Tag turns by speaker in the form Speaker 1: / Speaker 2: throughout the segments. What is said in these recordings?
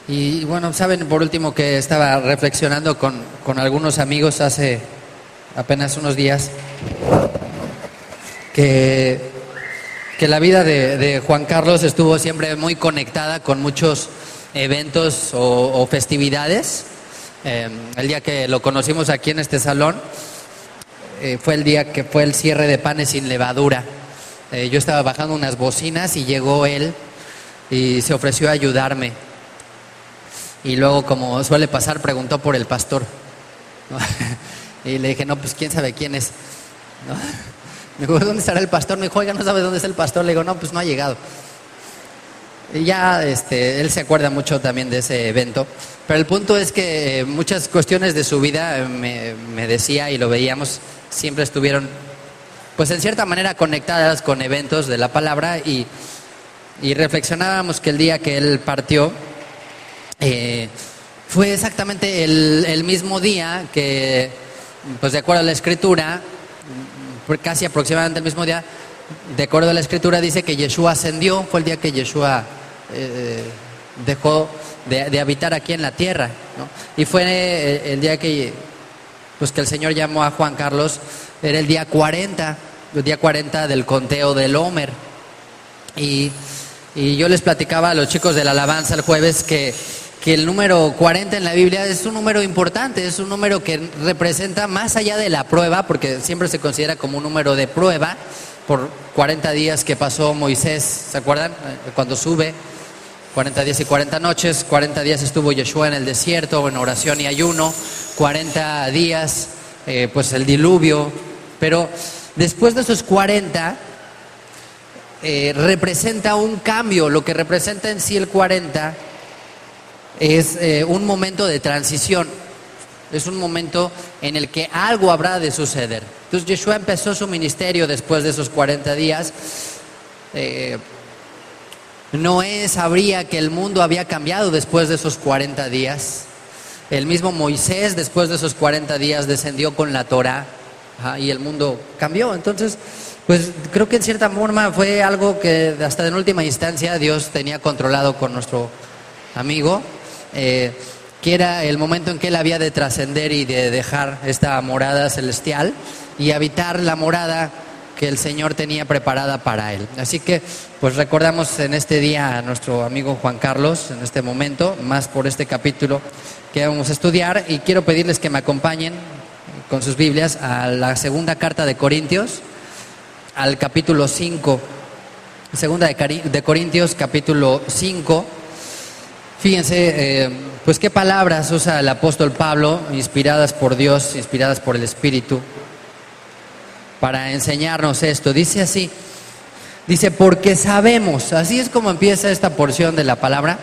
Speaker 1: Y bueno, saben, por último que estaba reflexionando con algunos amigos hace apenas unos días, que, que la vida de Juan Carlos estuvo siempre muy conectada con muchos eventos o festividades. El día que lo conocimos aquí en este salón fue el día que fue el cierre de Panes sin Levadura. Yo estaba bajando unas bocinas y llegó él y se ofreció a ayudarme. Y luego, como suele pasar, preguntó por el pastor, ¿no? Y le dije, no, pues quién sabe quién es, ¿no? Me dijo, ¿dónde estará el pastor? Me dijo, oiga, ¿no sabe dónde está el pastor? Le digo, no, pues no ha llegado. Y ya él se acuerda mucho también de ese evento. Pero el punto es que muchas cuestiones de su vida, me decía y lo veíamos, siempre estuvieron, pues en cierta manera conectadas con eventos de la palabra. Y reflexionábamos que el día que él partió, fue exactamente el mismo día que, pues de acuerdo a la Escritura, casi aproximadamente el mismo día, de acuerdo a la Escritura, dice que Yeshua ascendió. Fue el día que Yeshua dejó de habitar aquí en la tierra, ¿no? Y fue el día que, pues que el Señor llamó a Juan Carlos. Era el día 40 del conteo del Homer. Y yo les platicaba a los chicos de la alabanza el jueves que el número 40 en la Biblia es un número importante, es un número que representa más allá de la prueba, porque siempre se considera como un número de prueba, por 40 días que pasó Moisés, ¿se acuerdan? Cuando sube, 40 días y 40 noches, 40 días estuvo Yeshua en el desierto, en oración y ayuno, 40 días, pues el diluvio, pero después de esos 40, representa un cambio. Lo que representa en sí el 40 es un momento de transición, es un momento en el que algo habrá de suceder. Entonces Yeshua empezó su ministerio después de esos 40 días. Noé sabría que el mundo había cambiado después de esos 40 días. El mismo Moisés después de esos 40 días descendió con la Torá, y el mundo cambió. Entonces, pues creo que en cierta forma fue algo que hasta en última instancia Dios tenía controlado con nuestro amigo. Que era el momento en que él había de trascender y de dejar esta morada celestial y habitar la morada que el Señor tenía preparada para él. Así que pues recordamos en este día a nuestro amigo Juan Carlos, en este momento, más por este capítulo que vamos a estudiar, y quiero pedirles que me acompañen con sus Biblias a la segunda carta de Corintios, al capítulo 5, segunda de Corintios, capítulo 5. Fíjense, pues qué palabras usa el apóstol Pablo, inspiradas por Dios, inspiradas por el Espíritu, para enseñarnos esto. Dice así, dice, porque sabemos, así es como empieza esta porción de la palabra.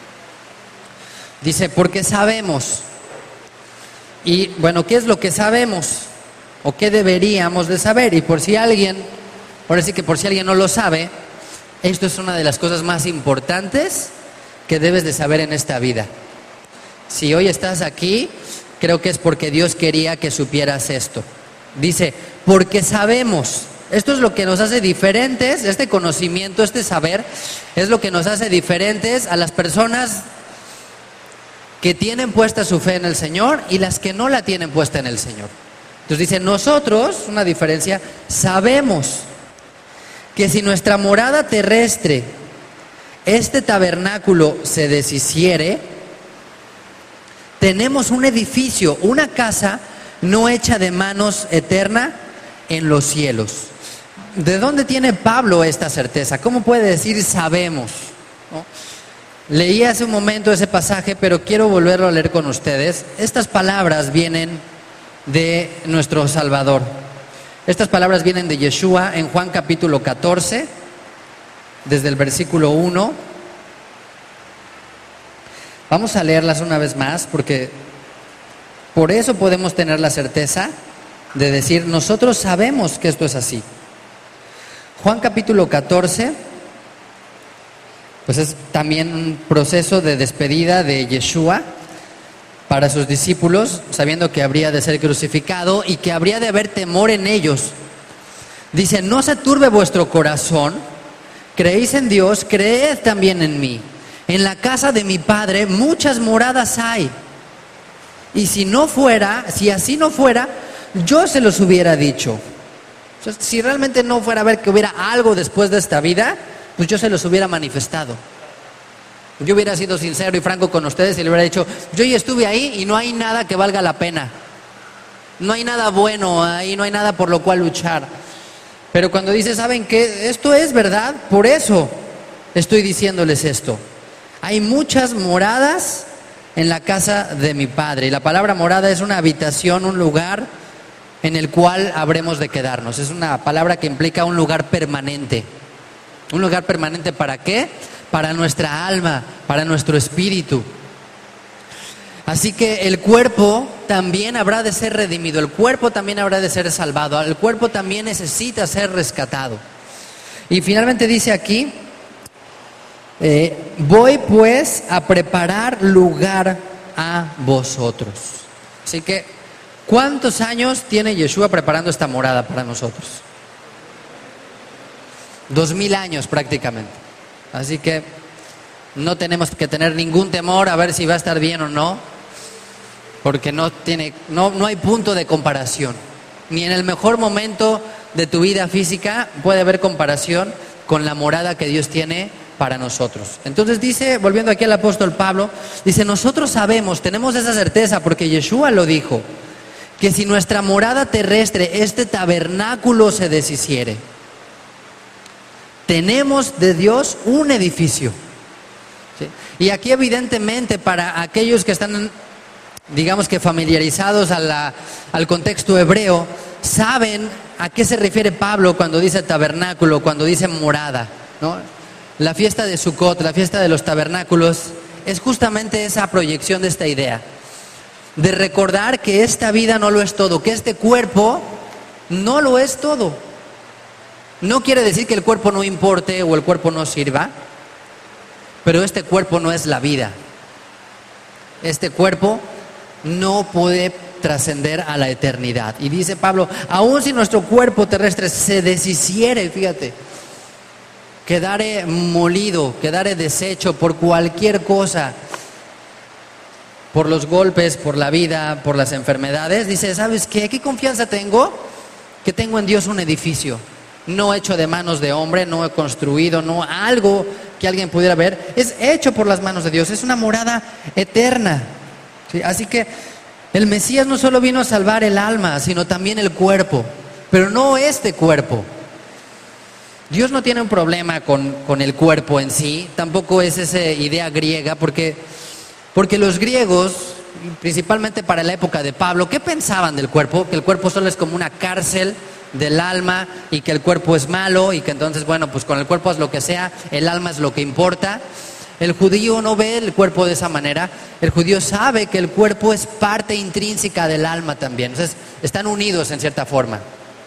Speaker 1: Dice, porque sabemos. Y bueno, ¿qué es lo que sabemos? ¿O qué deberíamos de saber? Y por si alguien, ahora sí que por si alguien no lo sabe, esto es una de las cosas más importantes que debes de saber en esta vida. Si hoy estás aquí, creo que es porque Dios quería que supieras esto. Dice, porque sabemos. Esto es lo que nos hace diferentes, este conocimiento, este saber, es lo que nos hace diferentes a las personas que tienen puesta su fe en el Señor y las que no la tienen puesta en el Señor. Entonces dice, nosotros, una diferencia, sabemos que si nuestra morada terrestre, este tabernáculo, se deshiciere, tenemos un edificio, una casa no hecha de manos, eterna en los cielos. ¿De dónde tiene Pablo esta certeza? ¿Cómo puede decir sabemos? ¿No? Leí hace un momento ese pasaje, pero quiero volverlo a leer con ustedes. Estas palabras vienen de nuestro Salvador. Estas palabras vienen de Yeshua en Juan capítulo 14, desde el versículo 1. Vamos a leerlas una vez más, porque por eso podemos tener la certeza de decir, nosotros sabemos que esto es así. Juan capítulo 14, pues es también un proceso de despedida de Yeshua para sus discípulos, sabiendo que habría de ser crucificado y que habría de haber temor en ellos. Dice, no se turbe vuestro corazón, creéis en Dios, creed también en mí. En la casa de mi Padre muchas moradas hay. Y si así no fuera, yo se los hubiera dicho. O sea, si realmente no fuera a ver que hubiera algo después de esta vida, pues yo se los hubiera manifestado. Yo hubiera sido sincero y franco con ustedes y le hubiera dicho, yo ya estuve ahí y no hay nada que valga la pena. No hay nada bueno ahí, no hay nada por lo cual luchar. Pero cuando dice, ¿saben qué? Esto es verdad, por eso estoy diciéndoles esto. Hay muchas moradas en la casa de mi Padre. Y la palabra morada es una habitación, un lugar en el cual habremos de quedarnos. Es una palabra que implica un lugar permanente. ¿Un lugar permanente para qué? Para nuestra alma, para nuestro espíritu. Así que el cuerpo también habrá de ser redimido, el cuerpo también habrá de ser salvado, el cuerpo también necesita ser rescatado. Y finalmente dice aquí, voy pues a preparar lugar a vosotros. Así que, ¿cuántos años tiene Yeshua preparando esta morada para nosotros? 2000 años prácticamente. Así que no tenemos que tener ningún temor a ver si va a estar bien o no, porque no hay punto de comparación. Ni en el mejor momento de tu vida física puede haber comparación con la morada que Dios tiene para nosotros. Entonces dice, volviendo aquí al apóstol Pablo, dice, nosotros sabemos, tenemos esa certeza porque Yeshua lo dijo, que si nuestra morada terrestre, este tabernáculo se deshiciere, tenemos de Dios un edificio. ¿Sí? Y aquí evidentemente para aquellos que están, digamos que familiarizados al contexto hebreo, saben a qué se refiere Pablo cuando dice tabernáculo, cuando dice morada, ¿no? La fiesta de Sukkot, la fiesta de los tabernáculos, es justamente esa proyección de esta idea, de recordar que esta vida no lo es todo, que este cuerpo no lo es todo. No quiere decir que el cuerpo no importe o el cuerpo no sirva, pero este cuerpo no es la vida. Este cuerpo no puede trascender a la eternidad. Y dice Pablo, aun si nuestro cuerpo terrestre se deshiciere, fíjate, quedare molido, quedare deshecho por cualquier cosa, por los golpes, por la vida, por las enfermedades, dice, ¿sabes qué? ¿Qué confianza tengo? Que tengo en Dios un edificio, no hecho de manos de hombre, no construido, no algo que alguien pudiera ver, es hecho por las manos de Dios, es una morada eterna. ¿Sí? Así que el Mesías no solo vino a salvar el alma, sino también el cuerpo, pero no este cuerpo. Dios no tiene un problema con el cuerpo en sí, tampoco es esa idea griega, porque los griegos, principalmente para la época de Pablo, ¿qué pensaban del cuerpo? Que el cuerpo solo es como una cárcel del alma y que el cuerpo es malo y que entonces, bueno, pues con el cuerpo es lo que sea, el alma es lo que importa. El judío no ve el cuerpo de esa manera, el judío sabe que el cuerpo es parte intrínseca del alma también, entonces están unidos en cierta forma.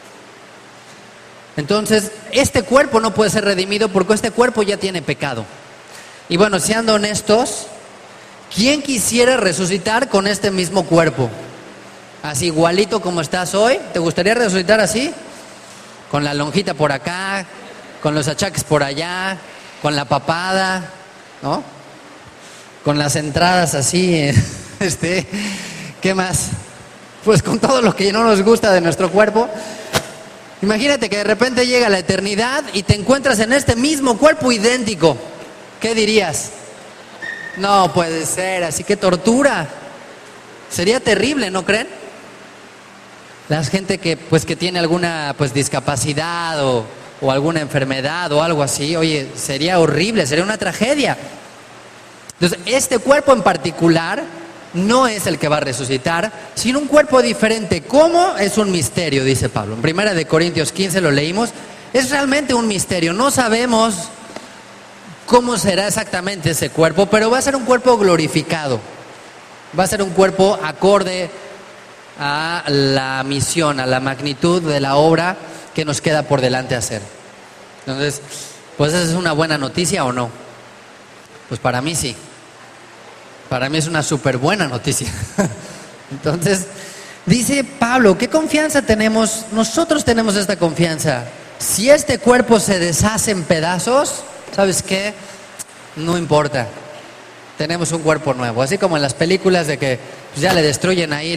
Speaker 1: Entonces, este cuerpo no puede ser redimido porque este cuerpo ya tiene pecado. Y bueno, siendo honestos, ¿quién quisiera resucitar con este mismo cuerpo? Así igualito como estás hoy, ¿te gustaría resucitar así? Con la lonjita por acá, con los achaques por allá, con la papada, ¿no? Con las entradas así, ¿qué más? Pues con todo lo que no nos gusta de nuestro cuerpo. Imagínate que de repente llega la eternidad y te encuentras en este mismo cuerpo idéntico. ¿Qué dirías? No puede ser, así que tortura. Sería terrible, ¿no creen? La gente que tiene alguna discapacidad o alguna enfermedad o algo así, oye, sería horrible, sería una tragedia. Entonces, este cuerpo en particular no es el que va a resucitar, sino un cuerpo diferente. ¿Cómo? Es un misterio, dice Pablo. En 1 Corintios 15 lo leímos. Es realmente un misterio. No sabemos cómo será exactamente ese cuerpo, pero va a ser un cuerpo glorificado. Va a ser un cuerpo acorde a la misión, a la magnitud de la obra que nos queda por delante hacer. Entonces, pues ¿esa es una buena noticia o no? Pues para mí sí. Para mí es una súper buena noticia. Entonces, dice Pablo, ¿qué confianza tenemos? Nosotros tenemos esta confianza. Si este cuerpo se deshace en pedazos, ¿sabes qué? No importa. tenemos un cuerpo nuevo. Así como en las películas de que pues, ya le destruyen ahí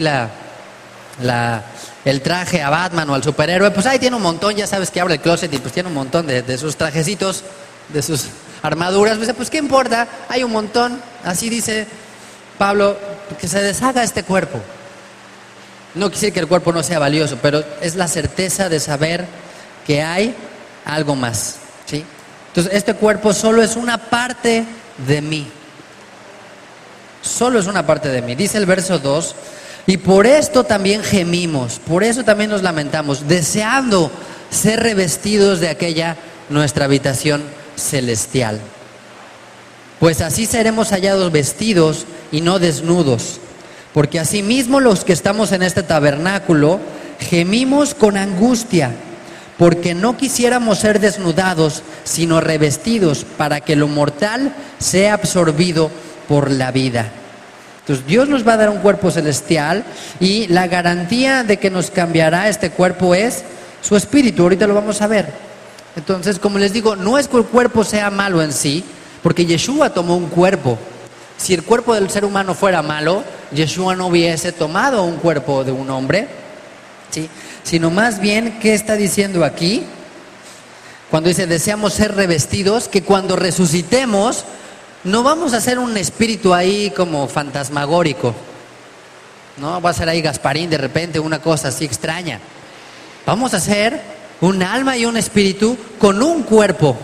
Speaker 1: el traje a Batman o al superhéroe, pues ahí tiene un montón, ya sabes que abre el closet y pues tiene un montón de sus trajecitos, de sus armaduras. Pues qué importa, hay un montón. Así dice Pablo, que se deshaga este cuerpo. No quisiera que el cuerpo no sea valioso, pero es la certeza de saber que hay algo más, ¿sí? Entonces este cuerpo solo es una parte de mí. Solo es una parte de mí. Dice el verso 2, y por esto también gemimos, por eso también nos lamentamos, deseando ser revestidos de aquella nuestra habitación celestial. Pues así seremos hallados vestidos y no desnudos. Porque asimismo los que estamos en este tabernáculo gemimos con angustia, porque no quisiéramos ser desnudados, sino revestidos, para que lo mortal sea absorbido por la vida. Entonces Dios nos va a dar un cuerpo celestial y la garantía de que nos cambiará este cuerpo es su espíritu. Ahorita lo vamos a ver. Entonces, como les digo, no es que el cuerpo sea malo en sí, porque Yeshua tomó un cuerpo. Si el cuerpo del ser humano fuera malo, Yeshua no hubiese tomado un cuerpo de un hombre, ¿sí? Sino más bien, ¿qué está diciendo aquí? Cuando dice deseamos ser revestidos, que cuando resucitemos no vamos a ser un espíritu ahí como fantasmagórico, no va a ser ahí Gasparín de repente, una cosa así extraña. Vamos a ser un alma y un espíritu con un cuerpo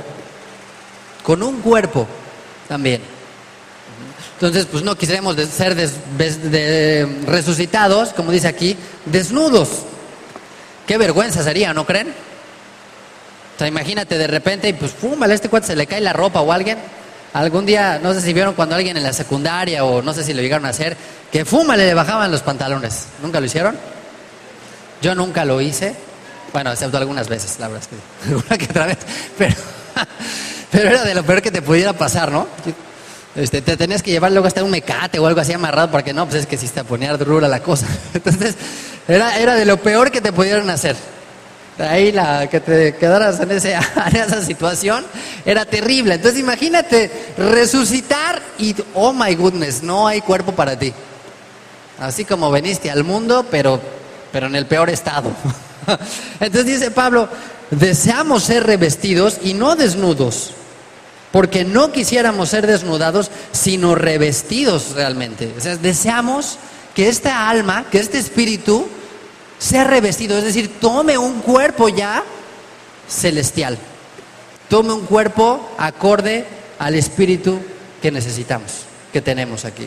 Speaker 1: también. Entonces, pues no quisiéramos ser resucitados, como dice aquí, desnudos. Qué vergüenza sería, ¿no creen? O sea, imagínate de repente y pues, ¡pum!, a este cuate se le cae la ropa o a alguien. Algún día, no sé si vieron cuando alguien en la secundaria o no sé si lo llegaron a hacer, que fúmale, le bajaban los pantalones. ¿Nunca lo hicieron? Yo nunca lo hice. Bueno, excepto algunas veces, la verdad es que alguna que otra vez. Pero era de lo peor que te pudiera pasar, ¿no? Te tenías que llevar luego hasta un mecate o algo así amarrado, porque no, pues es que si te ponía dura la cosa. Entonces, era de lo peor que te pudieran hacer. Ahí que te quedaras en esa situación era terrible. Entonces imagínate resucitar y oh my goodness, no hay cuerpo para ti. Así como veniste al mundo, pero en el peor estado. Entonces dice Pablo, deseamos ser revestidos y no desnudos, porque no quisiéramos ser desnudados, sino revestidos realmente. O sea, deseamos que esta alma, que este espíritu sea revestido, es decir, tome un cuerpo ya celestial, tome un cuerpo acorde al espíritu que necesitamos, que tenemos aquí.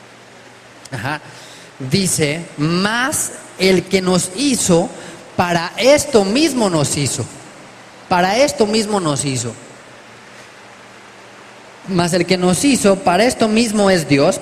Speaker 1: Dice, más el que nos hizo, para esto mismo nos hizo. Para esto mismo nos hizo. Mas el que nos hizo, para esto mismo es Dios,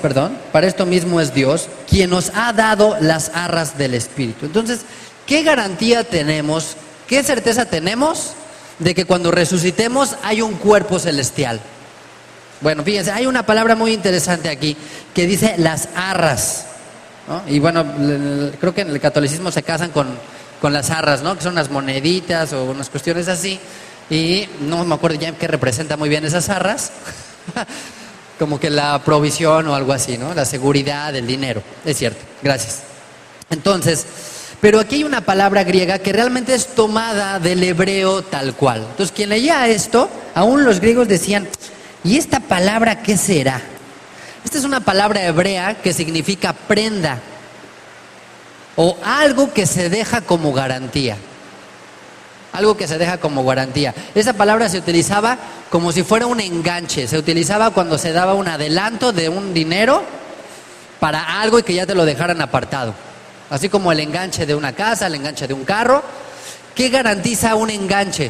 Speaker 1: quien nos ha dado las arras del Espíritu. Entonces, ¿qué garantía tenemos, qué certeza tenemos de que cuando resucitemos hay un cuerpo celestial? Bueno, fíjense, hay una palabra muy interesante aquí que dice las arras, ¿no? Y bueno, creo que en el catolicismo se casan con las arras, ¿no? Que son unas moneditas o unas cuestiones así. Y no me acuerdo ya qué representa muy bien esas arras. Como que la provisión o algo así, ¿no? La seguridad, el dinero. Es cierto, gracias. Entonces, pero aquí hay una palabra griega que realmente es tomada del hebreo tal cual. Entonces, quien leía esto, aún los griegos decían, ¿y esta palabra qué será? Esta es una palabra hebrea que significa prenda o algo que se deja como garantía. Algo que se deja como garantía. Esa palabra se utilizaba como si fuera un enganche. Se utilizaba cuando se daba un adelanto de un dinero para algo y que ya te lo dejaran apartado. Así como el enganche de una casa, el enganche de un carro. ¿Qué garantiza un enganche?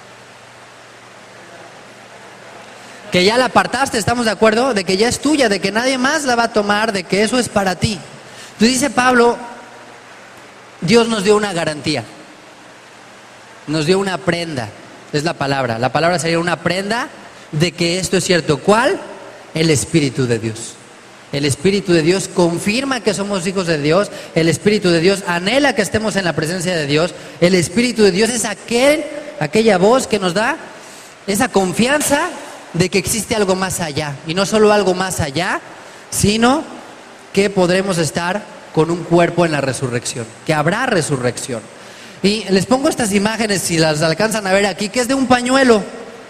Speaker 1: Que ya la apartaste, ¿estamos de acuerdo? De que ya es tuya, de que nadie más la va a tomar, de que eso es para ti. Entonces dice Pablo, Dios nos dio una garantía. Nos dio una prenda, es la palabra. La palabra sería una prenda de que esto es cierto. ¿Cuál? El Espíritu de Dios. El Espíritu de Dios confirma que somos hijos de Dios. El Espíritu de Dios anhela que estemos en la presencia de Dios. El Espíritu de Dios es aquella voz que nos da esa confianza de que existe algo más allá. Y no solo algo más allá, sino que podremos estar con un cuerpo en la resurrección, que habrá resurrección. Y les pongo estas imágenes, si las alcanzan a ver aquí, que es de un pañuelo.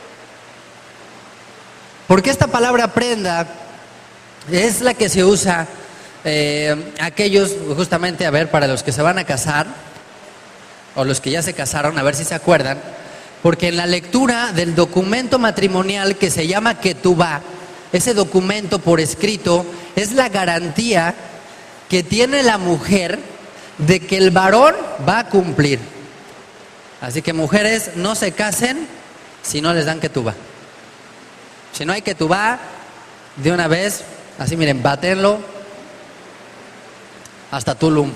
Speaker 1: Porque esta palabra prenda es la que se usa aquellos, justamente, a ver, para los que se van a casar, o los que ya se casaron, a ver si se acuerdan, porque en la lectura del documento matrimonial que se llama Ketubá, ese documento por escrito es la garantía que tiene la mujer de que el varón va a cumplir. Así que mujeres, no se casen si no les dan Ketubá. Si no hay Ketubá, de una vez, así miren, bátenlo hasta Tulum.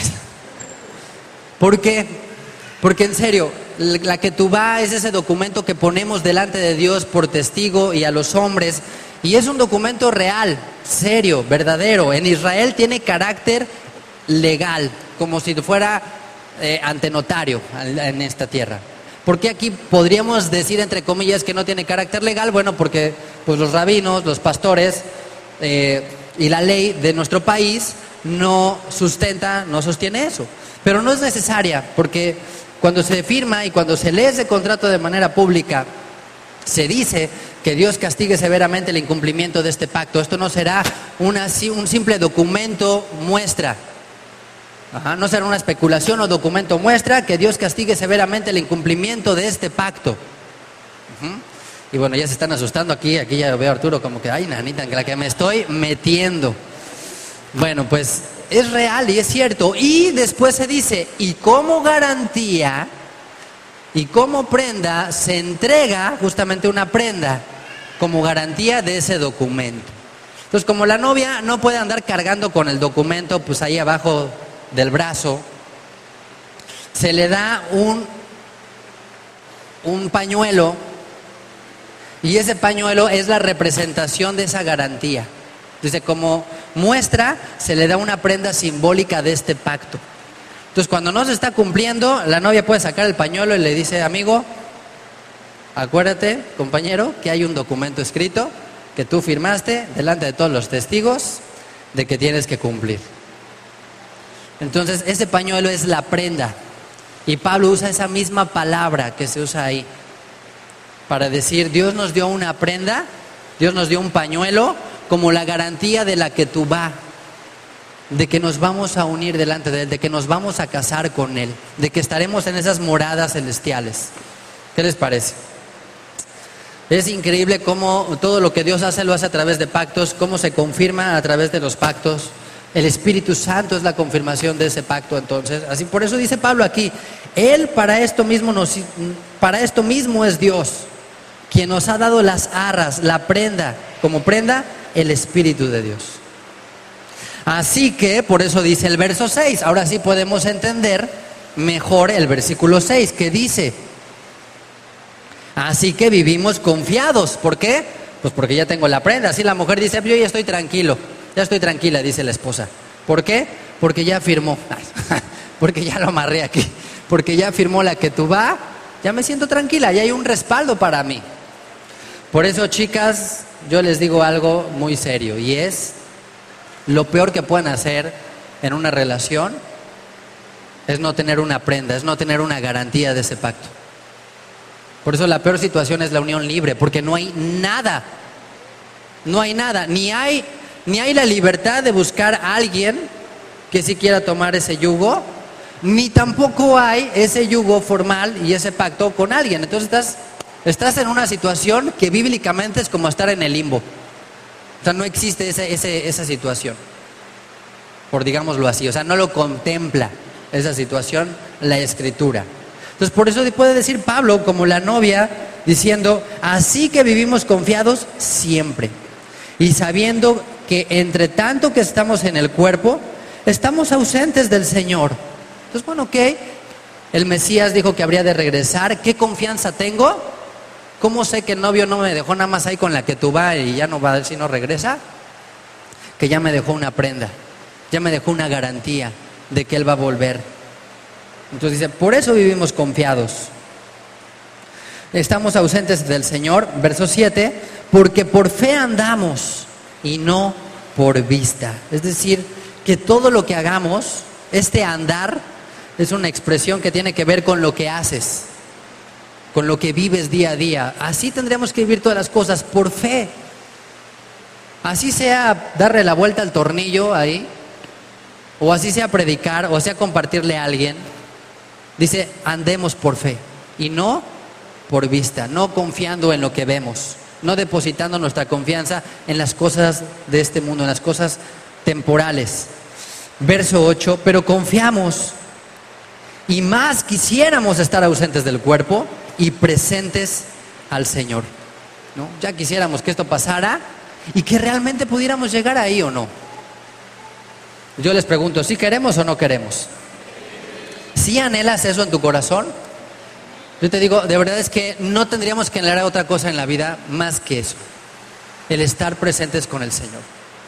Speaker 1: ¿Por qué? Porque en serio, la Ketubá es ese documento que ponemos delante de Dios por testigo y a los hombres, y es un documento real, serio, verdadero. En Israel tiene carácter legal, como si fuera ante notario en esta tierra. ¿Por qué aquí podríamos decir, entre comillas, que no tiene carácter legal? Bueno, porque pues los rabinos, los pastores y la ley de nuestro país no sostiene eso. Pero no es necesaria, porque cuando se firma y cuando se lee ese contrato de manera pública, se dice que Dios castigue severamente el incumplimiento de este pacto. Esto no será un simple documento muestra. No será una especulación o documento muestra, que Dios castigue severamente el incumplimiento de este pacto. Y bueno, ya se están asustando aquí ya veo a Arturo como que, ay, nanita, en la que me estoy metiendo. Bueno, pues es real y es cierto. Y después se dice, y como garantía y como prenda, se entrega justamente una prenda como garantía de ese documento. Entonces, como la novia no puede andar cargando con el documento pues ahí abajo del brazo, se le da un pañuelo, y ese pañuelo es la representación de esa garantía. Entonces, como muestra, se le da una prenda simbólica de este pacto. Entonces, cuando no se está cumpliendo, la novia puede sacar el pañuelo y le dice, amigo, acuérdate, compañero, que hay un documento escrito que tú firmaste delante de todos los testigos de que tienes que cumplir. Entonces, ese pañuelo es la prenda. Y Pablo usa esa misma palabra que se usa ahí para decir, Dios nos dio una prenda, Dios nos dio un pañuelo como la garantía de la Ketubá, de que nos vamos a unir delante de Él, de que nos vamos a casar con Él, de que estaremos en esas moradas celestiales. ¿Qué les parece? Es increíble cómo todo lo que Dios hace lo hace a través de pactos, cómo se confirma a través de los pactos. El Espíritu Santo es la confirmación de ese pacto. Entonces, así por eso dice Pablo aquí, Él para esto mismo es Dios, quien nos ha dado las arras, la prenda, como prenda, el Espíritu de Dios. Así que, por eso dice el verso 6, ahora sí podemos entender mejor el versículo 6, que dice, así que vivimos confiados. ¿Por qué? Pues porque ya tengo la prenda. Así la mujer dice, yo ya estoy tranquila, dice la esposa. ¿Por qué? Porque ya firmó, porque ya lo amarré aquí, porque ya firmó la Ketubá, ya me siento tranquila, ya hay un respaldo para mí. Por eso, chicas, yo les digo algo muy serio, y es, lo peor que pueden hacer en una relación es no tener una prenda, es no tener una garantía de ese pacto. Por eso la peor situación es la unión libre, porque no hay nada, ni hay la libertad de buscar a alguien que sí quiera tomar ese yugo, ni tampoco hay ese yugo formal y ese pacto con alguien. Entonces estás en una situación que bíblicamente es como estar en el limbo. O sea, no existe esa situación, por digámoslo así. O sea, no lo contempla esa situación la Escritura. Entonces, por eso puede decir Pablo, como la novia, diciendo, así que vivimos confiados siempre, y sabiendo que entre tanto que estamos en el cuerpo, estamos ausentes del Señor. Entonces, bueno, ok, el Mesías dijo que habría de regresar. ¿Qué confianza tengo? ¿Cómo sé que el novio no me dejó nada más ahí con la Ketubá y ya no va a ver si no regresa? Que ya me dejó una prenda, ya me dejó una garantía de que Él va a volver. Entonces dice, por eso vivimos confiados. Estamos ausentes del Señor, verso 7, porque por fe andamos y no por vista. Es decir, que todo lo que hagamos, este andar, es una expresión que tiene que ver con lo que haces, con lo que vives día a día. Así tendríamos que vivir todas las cosas, por fe. Así sea darle la vuelta al tornillo ahí, o así sea predicar, o sea compartirle a alguien. Dice, andemos por fe y no por vista, no confiando en lo que vemos, no depositando nuestra confianza en las cosas de este mundo, en las cosas temporales. Verso 8, pero confiamos y más quisiéramos estar ausentes del cuerpo y presentes al Señor, ¿no? Ya quisiéramos que esto pasara y que realmente pudiéramos llegar ahí o no. Yo les pregunto, ¿sí queremos o no queremos? ¿Sí anhelas eso en tu corazón? Yo te digo, de verdad es que no tendríamos que anhelar otra cosa en la vida más que eso, el estar presentes con el Señor.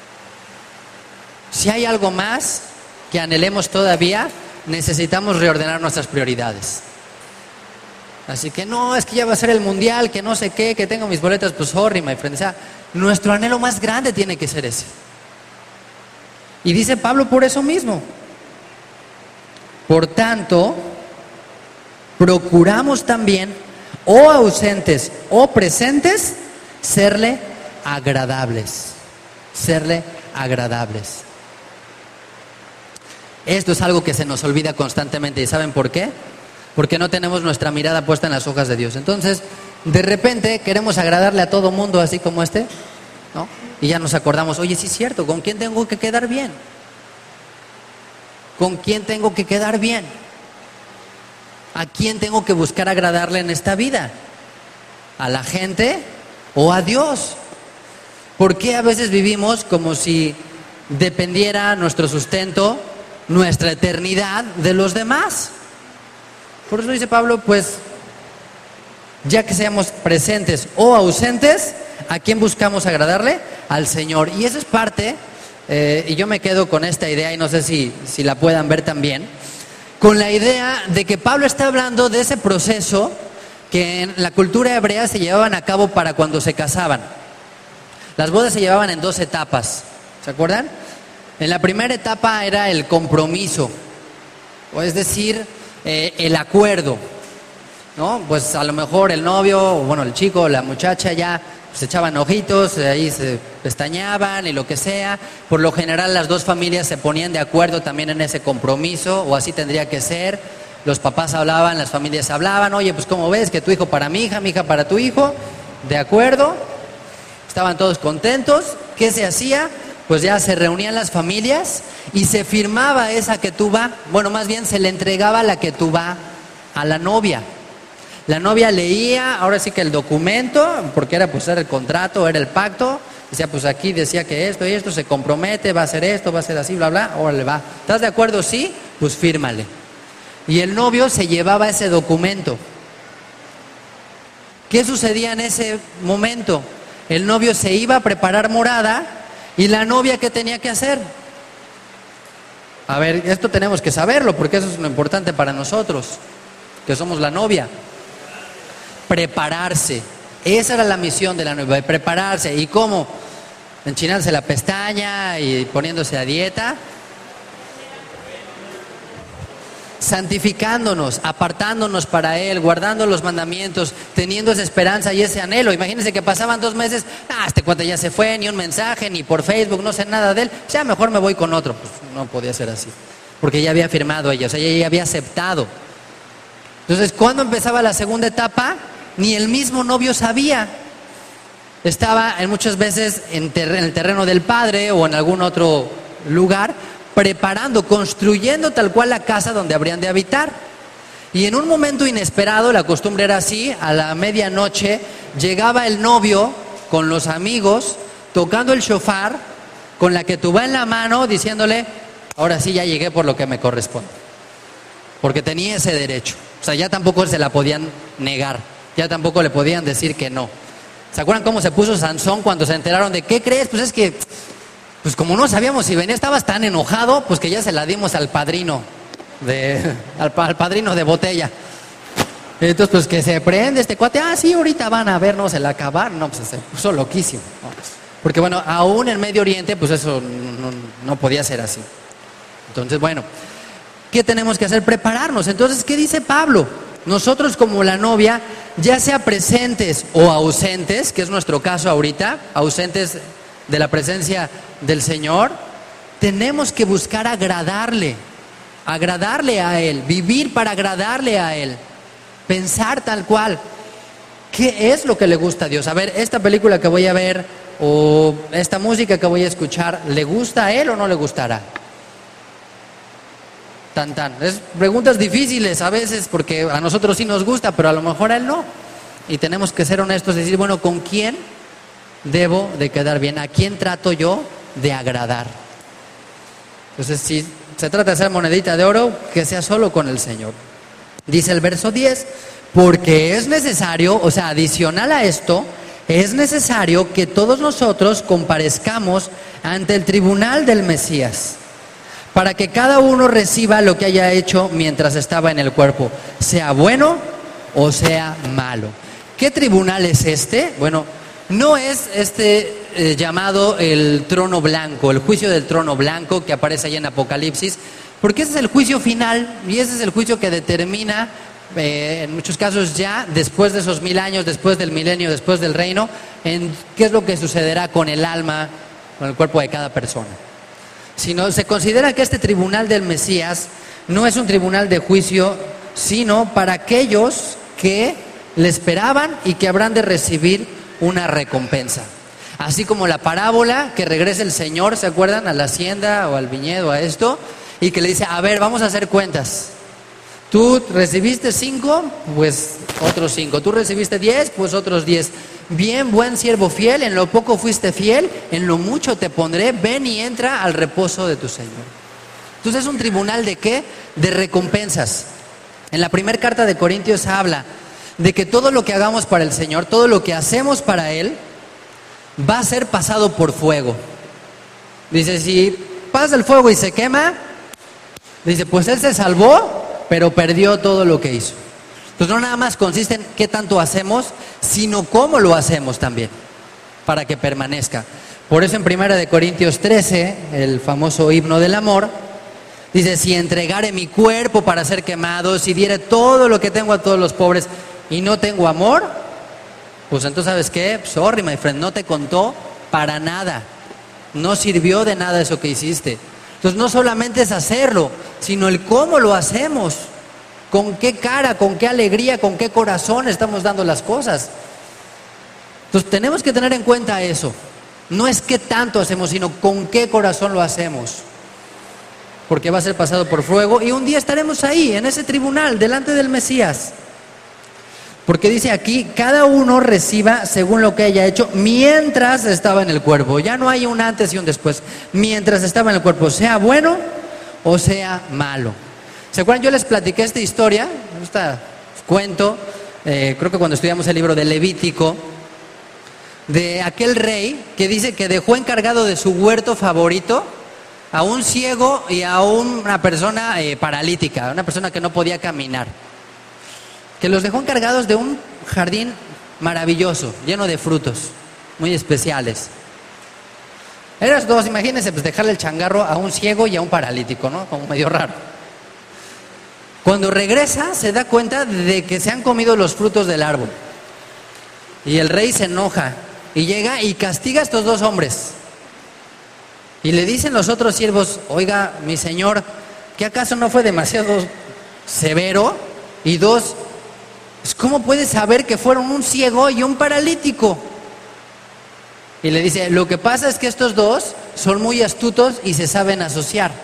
Speaker 1: Si hay algo más que anhelemos todavía, necesitamos reordenar nuestras prioridades. Así que no, es que ya va a ser el mundial, que no sé qué, que tengo mis boletas, pues sorry, my friend. O sea, nuestro anhelo más grande tiene que ser ese. Y dice Pablo por eso mismo. Por tanto, procuramos también, o ausentes o presentes, serle agradables. Serle agradables. Esto es algo que se nos olvida constantemente. ¿Y saben por qué? Porque no tenemos nuestra mirada puesta en las hojas de Dios. Entonces, de repente queremos agradarle a todo mundo así como este, ¿no? Y ya nos acordamos, oye, sí es cierto, ¿con quién tengo que quedar bien? ¿Con quién tengo que quedar bien? ¿A quién tengo que buscar agradarle en esta vida? ¿A la gente o a Dios? ¿Por qué a veces vivimos como si dependiera nuestro sustento, nuestra eternidad de los demás? Por eso dice Pablo, pues, ya que seamos presentes o ausentes, ¿a quién buscamos agradarle? Al Señor. Y esa es parte, y yo me quedo con esta idea, y no sé si la puedan ver también, con la idea de que Pablo está hablando de ese proceso que en la cultura hebrea se llevaban a cabo para cuando se casaban. Las bodas se llevaban en 2 etapas, ¿se acuerdan? En la primera etapa era el compromiso, o es decir, el acuerdo, ¿no? Pues a lo mejor el novio, o bueno, el chico o la muchacha ya se echaban ojitos, ahí se pestañaban y lo que sea. Por lo general las 2 familias se ponían de acuerdo también en ese compromiso, o así tendría que ser. Los papás hablaban, las familias hablaban, oye, pues ¿cómo ves? Que tu hijo para mi hija para tu hijo, de acuerdo. Estaban todos contentos. ¿Qué se hacía? Pues ya se reunían las familias y se firmaba esa ketubá, bueno, más bien se le entregaba la ketubá a la novia. La novia leía, ahora sí que el documento, porque era el contrato, era el pacto. Decía, pues aquí decía que esto y esto, se compromete, va a hacer esto, va a ser así, bla, bla, órale, va. ¿Estás de acuerdo? Sí, pues fírmale. Y el novio se llevaba ese documento. ¿Qué sucedía en ese momento? El novio se iba a preparar morada y la novia, ¿qué tenía que hacer? A ver, esto tenemos que saberlo porque eso es lo importante para nosotros, que somos la novia. Prepararse. Esa era la misión de la novia, prepararse. ¿Y cómo? Enchinarse la pestaña y poniéndose a dieta. Santificándonos, apartándonos para Él, guardando los mandamientos, teniendo esa esperanza y ese anhelo. Imagínense que pasaban 2 meses, este cuate ya se fue, ni un mensaje, ni por Facebook, no sé nada de él, ya mejor me voy con otro. Pues no podía ser así, porque ya había firmado ella, o sea, ella ya había aceptado. Entonces, ¿cuándo empezaba la segunda etapa? Ni el mismo novio sabía. Estaba muchas veces en el terreno del padre o en algún otro lugar, preparando, construyendo tal cual la casa donde habrían de habitar. Y en un momento inesperado, la costumbre era así, a la medianoche llegaba el novio con los amigos, tocando el shofar, con la ketubá en la mano, diciéndole, ahora sí ya llegué por lo que me corresponde. Porque tenía ese derecho. O sea, ya tampoco se la podían negar, ya tampoco le podían decir que no. ¿Se acuerdan cómo se puso Sansón cuando se enteraron de qué crees? Pues es que, pues como no sabíamos si venía, estabas tan enojado, pues que ya se la dimos al padrino al padrino de botella. Entonces, pues que se prende este cuate, sí, ahorita van a vernos el acabar. No, pues se puso loquísimo, ¿no? Porque bueno, aún en Medio Oriente, pues eso no podía ser así. Entonces, bueno, ¿qué tenemos que hacer? Prepararnos. Entonces, ¿qué dice Pablo? Nosotros como la novia, ya sea presentes o ausentes, que es nuestro caso ahorita, ausentes de la presencia del Señor, tenemos que buscar agradarle a Él, vivir para agradarle a Él, pensar tal cual. ¿Qué es lo que le gusta a Dios? A ver, esta película que voy a ver o esta música que voy a escuchar, ¿le gusta a Él o no le gustará? Es preguntas difíciles a veces porque a nosotros sí nos gusta, pero a lo mejor a Él no. Y tenemos que ser honestos y decir, bueno, ¿con quién debo de quedar bien? ¿A quién trato yo de agradar? Entonces, si se trata de hacer monedita de oro, que sea solo con el Señor. Dice el verso 10, porque es necesario, o sea, adicional a esto, es necesario que todos nosotros comparezcamos ante el tribunal del Mesías, para que cada uno reciba lo que haya hecho mientras estaba en el cuerpo, sea bueno o sea malo. ¿Qué tribunal es este? Bueno, no es llamado el trono blanco, el juicio del trono blanco que aparece ahí en Apocalipsis, porque ese es el juicio final y ese es el juicio que determina, en muchos casos ya después de esos 1000 años, después del milenio, después del reino, en qué es lo que sucederá con el alma, con el cuerpo de cada persona. Sino se considera que este tribunal del Mesías no es un tribunal de juicio, sino para aquellos que le esperaban y que habrán de recibir una recompensa. Así como la parábola que regresa el Señor, ¿se acuerdan? A la hacienda o al viñedo, a esto, y que le dice, a ver, vamos a hacer cuentas. Tú recibiste 5, pues otros 5. Tú recibiste 10, pues otros 10. Bien, buen siervo fiel, en lo poco fuiste fiel, en lo mucho te pondré, ven y entra al reposo de tu Señor. Entonces es un tribunal ¿de qué? De recompensas. En la primera carta de Corintios habla de que todo lo que hagamos para el Señor, todo lo que hacemos para Él, va a ser pasado por fuego. Dice, si pasa el fuego y se quema, dice, pues Él se salvó, pero perdió todo lo que hizo. Entonces no nada más consiste en qué tanto hacemos, sino cómo lo hacemos también, para que permanezca. Por eso en 1 Corintios 13, el famoso himno del amor, dice, si entregare mi cuerpo para ser quemado, si diere todo lo que tengo a todos los pobres y no tengo amor, pues entonces ¿sabes qué? Sorry, my friend, no te contó para nada. No sirvió de nada eso que hiciste. Entonces no solamente es hacerlo, sino el cómo lo hacemos. Con qué cara, con qué alegría, con qué corazón estamos dando las cosas. Entonces tenemos que tener en cuenta eso. No es qué tanto hacemos, sino con qué corazón lo hacemos. Porque va a ser pasado por fuego y un día estaremos ahí, en ese tribunal, delante del Mesías. Porque dice aquí, cada uno reciba según lo que haya hecho mientras estaba en el cuerpo. Ya no hay un antes y un después. Mientras estaba en el cuerpo, sea bueno o sea malo. ¿Se acuerdan? Yo les platiqué esta historia, este cuento, creo que cuando estudiamos el libro de Levítico, de aquel rey que dice que dejó encargado de su huerto favorito a un ciego y a una persona paralítica, una persona que no podía caminar. Que los dejó encargados de un jardín maravilloso, lleno de frutos, muy especiales. Eran dos, imagínense, pues dejarle el changarro a un ciego y a un paralítico, ¿no? Como medio raro. Cuando regresa, se da cuenta de que se han comido los frutos del árbol. Y el rey se enoja y llega y castiga a estos dos hombres. Y le dicen los otros siervos, oiga, mi señor, ¿qué acaso no fue demasiado severo? Y dos, ¿cómo puede saber que fueron un ciego y un paralítico? Y le dice, lo que pasa es que estos dos son muy astutos y se saben asociar.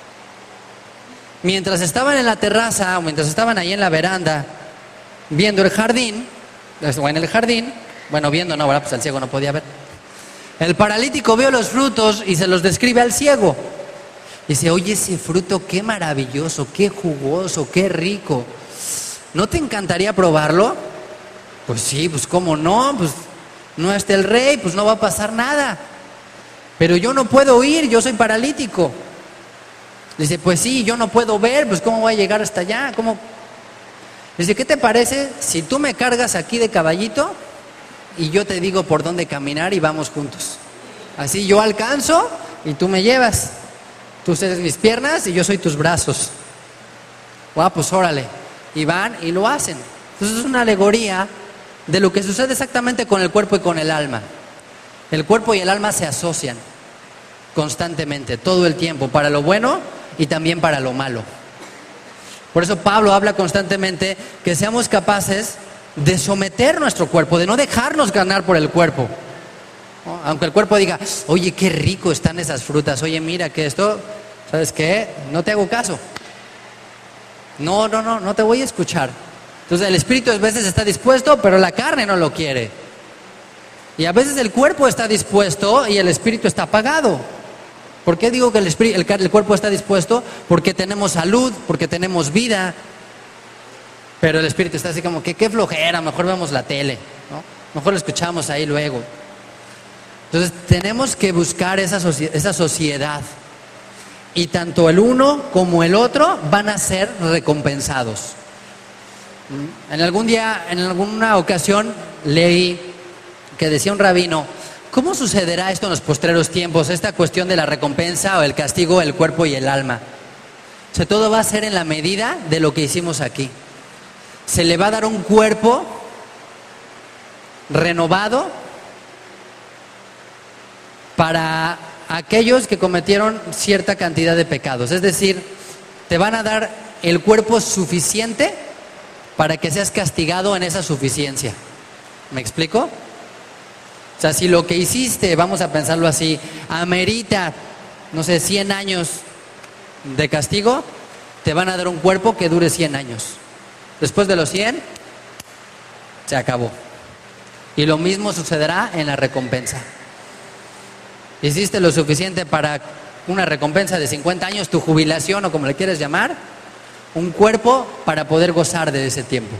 Speaker 1: Mientras estaban en la terraza, o mientras estaban ahí en la veranda, viendo el jardín, o en el jardín, bueno, viendo no, ¿verdad? Pues el ciego no podía ver. El paralítico vio los frutos y se los describe al ciego. Dice, oye, ese fruto, qué maravilloso, qué jugoso, qué rico. ¿No te encantaría probarlo? Pues sí, pues cómo no, pues no está el rey, pues no va a pasar nada. Pero yo no puedo ir, yo soy paralítico. Dice, pues sí, yo no puedo ver, pues cómo voy a llegar hasta allá, ¿cómo? Dice, ¿qué te parece si tú me cargas aquí de caballito y yo te digo por dónde caminar y vamos juntos? Así yo alcanzo y tú me llevas. Tú eres mis piernas y yo soy tus brazos. Pues órale. Y van y lo hacen. Entonces es una alegoría de lo que sucede exactamente con el cuerpo y con el alma. El cuerpo y el alma se asocian constantemente, todo el tiempo, para lo bueno y también para lo malo. Por eso Pablo habla constantemente que seamos capaces de someter nuestro cuerpo, de no dejarnos ganar por el cuerpo. Aunque el cuerpo diga, oye, qué rico están esas frutas, oye, mira que esto, ¿sabes qué? No te hago caso. No te voy a escuchar. Entonces el espíritu a veces está dispuesto, pero la carne no lo quiere. Y a veces el cuerpo está dispuesto y el espíritu está apagado. ¿Por qué digo que el cuerpo está dispuesto? Porque tenemos salud, porque tenemos vida. Pero el espíritu está así como que qué flojera, mejor vemos la tele, ¿no? Mejor lo escuchamos ahí luego. Entonces tenemos que buscar esa sociedad. Y tanto el uno como el otro van a ser recompensados. En alguna ocasión leí que decía un rabino, ¿cómo sucederá esto en los postreros tiempos? Esta cuestión de la recompensa o el castigo del cuerpo y el alma. O sea, todo va a ser en la medida de lo que hicimos aquí. Se le va a dar un cuerpo renovado para aquellos que cometieron cierta cantidad de pecados. Es decir, te van a dar el cuerpo suficiente para que seas castigado en esa suficiencia. ¿Me explico? O sea, si lo que hiciste, vamos a pensarlo así, amerita, 100 años de castigo, te van a dar un cuerpo que dure 100 años. Después de los 100, se acabó. Y lo mismo sucederá en la recompensa. Hiciste lo suficiente para una recompensa de 50 años, tu jubilación o como le quieres llamar, un cuerpo para poder gozar de ese tiempo.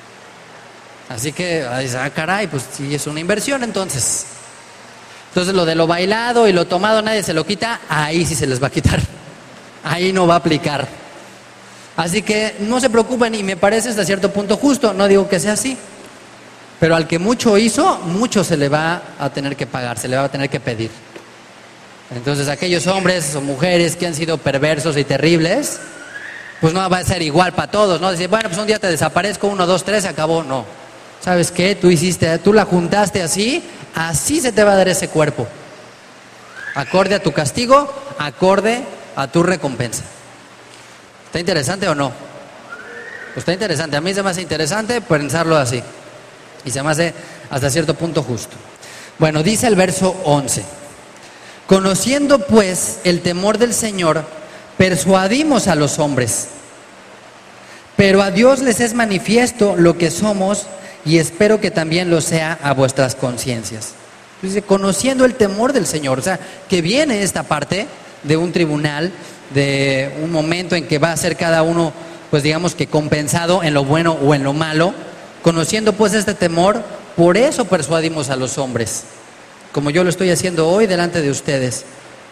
Speaker 1: Así que, caray, pues si es una inversión entonces. Entonces lo de lo bailado y lo tomado nadie se lo quita, ahí sí se les va a quitar. Ahí no va a aplicar. Así que no se preocupen y me parece hasta cierto punto justo, no digo que sea así. Pero al que mucho hizo, mucho se le va a tener que pagar, se le va a tener que pedir. Entonces aquellos hombres o mujeres que han sido perversos y terribles, pues no va a ser igual para todos, ¿no? Decir, bueno, pues un día te desaparezco, 1, 2, 3, se acabó. No. ¿Sabes qué? Tú la juntaste así se te va a dar ese cuerpo. Acorde a tu castigo, acorde a tu recompensa. ¿Está interesante o no? Pues está interesante. A mí se me hace interesante pensarlo así. Y se me hace hasta cierto punto justo. Bueno, dice el verso 11. Conociendo pues el temor del Señor, persuadimos a los hombres. Pero a Dios les es manifiesto lo que somos y espero que también lo sea a vuestras conciencias. Dice, conociendo el temor del Señor. O sea, que viene esta parte de un tribunal, de un momento en que va a ser cada uno, pues digamos que compensado en lo bueno o en lo malo. Conociendo pues este temor, por eso persuadimos a los hombres, como yo lo estoy haciendo hoy delante de ustedes.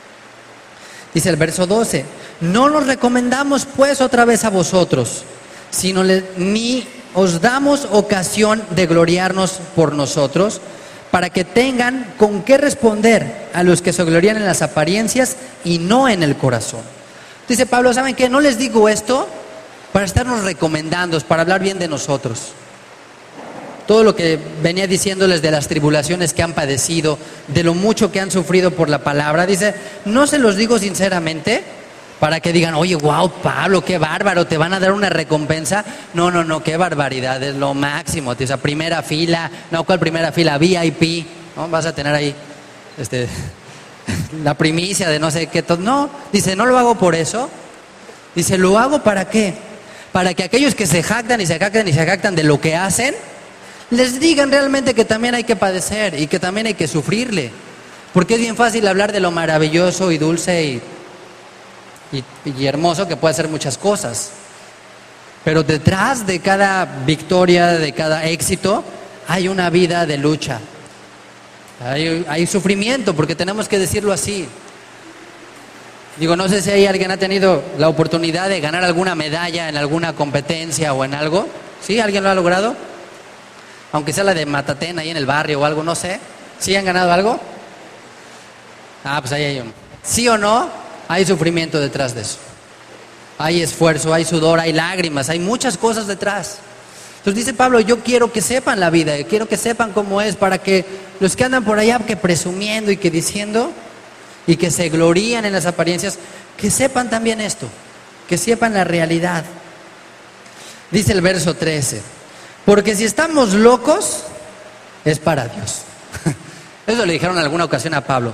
Speaker 1: Dice el verso 12, no nos recomendamos pues otra vez a vosotros, sino ni os damos ocasión de gloriarnos por nosotros, para que tengan con qué responder a los que se glorían en las apariencias y no en el corazón. Dice Pablo, ¿saben qué? No les digo esto para estarnos recomendando, para hablar bien de nosotros. Todo lo que venía diciéndoles de las tribulaciones que han padecido, de lo mucho que han sufrido por la palabra, dice, no se los digo sinceramente para que digan, oye, wow, Pablo, qué bárbaro, te van a dar una recompensa. No, qué barbaridad, es lo máximo. O sea, primera fila, no, ¿cuál primera fila? VIP, ¿no? Vas a tener ahí la primicia de no sé qué. No, dice, no lo hago por eso. Dice, ¿lo hago para qué? Para que aquellos que se jactan y se jactan y se jactan de lo que hacen, les digan realmente que también hay que padecer y que también hay que sufrirle. Porque es bien fácil hablar de lo maravilloso y dulce y hermoso que puede hacer muchas cosas. Pero detrás de cada victoria, de cada éxito, hay una vida de lucha. Hay sufrimiento, porque tenemos que decirlo así. Digo, no sé si alguien ha tenido la oportunidad de ganar alguna medalla en alguna competencia o en algo. ¿Sí? ¿Alguien lo ha logrado? Aunque sea la de Matatén ahí en el barrio o algo, no sé. ¿Sí han ganado algo? Pues ahí hay uno. ¿Sí o no? Hay sufrimiento detrás de eso. Hay esfuerzo, hay sudor, hay lágrimas, hay muchas cosas detrás. Entonces dice Pablo, yo quiero que sepan la vida, quiero que sepan cómo es, para que los que andan por allá que presumiendo y que diciendo y que se glorían en las apariencias, que sepan también esto, que sepan la realidad. Dice el verso 13, porque si estamos locos, es para Dios. Eso le dijeron en alguna ocasión a Pablo.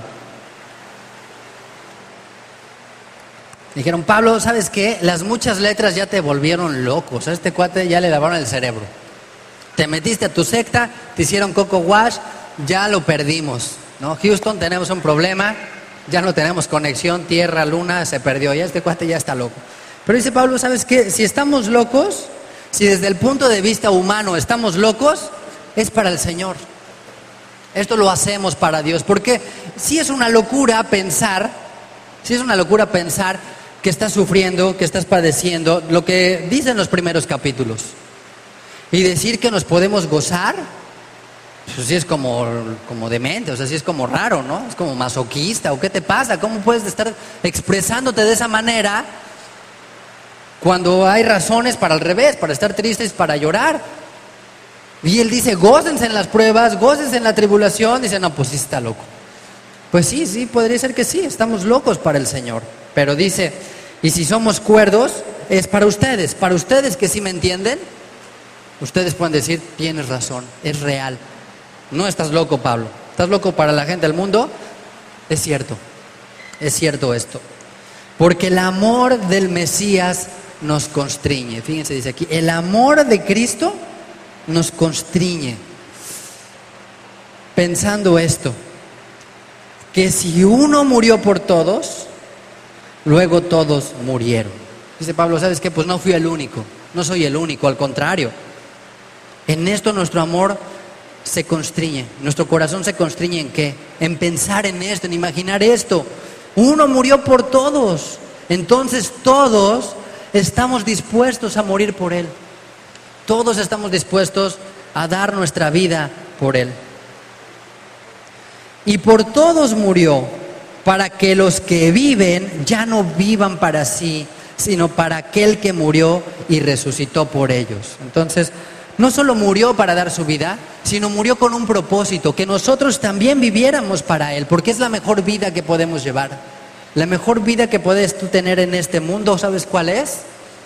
Speaker 1: Dijeron, Pablo, ¿sabes qué? Las muchas letras ya te volvieron locos. A este cuate ya le lavaron el cerebro. Te metiste a tu secta, te hicieron coco wash, ya lo perdimos, ¿no? Houston, tenemos un problema, ya no tenemos conexión, tierra, luna, se perdió. Ya este cuate ya está loco. Pero dice Pablo, ¿sabes qué? Si estamos locos, si desde el punto de vista humano estamos locos, es para el Señor. Esto lo hacemos para Dios. Porque si es una locura pensar que estás sufriendo, que estás padeciendo, lo que dicen los primeros capítulos, y decir que nos podemos gozar, pues sí es como demente, o sea, sí es como raro, ¿no? Es como masoquista, ¿o qué te pasa? ¿Cómo puedes estar expresándote de esa manera cuando hay razones para al revés, para estar tristes, para llorar? Y él dice, gócense en las pruebas, gócense en la tribulación. Dice, no, pues sí está loco. Pues sí, podría ser que sí, estamos locos para el Señor. Pero dice, y si somos cuerdos, es para ustedes que sí me entienden. Ustedes pueden decir, tienes razón, es real. No estás loco, Pablo. ¿Estás loco para la gente del mundo? Es cierto esto. Porque el amor del Mesías nos constriñe. Fíjense, dice aquí, el amor de Cristo nos constriñe. Pensando esto, que si uno murió por todos, luego todos murieron. Dice Pablo, ¿sabes qué? Pues no fui el único, no soy el único, al contrario. En esto nuestro amor se constriñe, nuestro corazón se constriñe ¿en qué? En pensar en esto, en imaginar esto. Uno murió por todos, entonces todos estamos dispuestos a morir por Él. Todos estamos dispuestos a dar nuestra vida por Él. Y por todos murió, para que los que viven ya no vivan para sí, sino para aquel que murió y resucitó por ellos. Entonces, no solo murió para dar su vida, sino murió con un propósito, que nosotros también viviéramos para Él, porque es la mejor vida que podemos llevar. La mejor vida que puedes tú tener en este mundo, ¿sabes cuál es?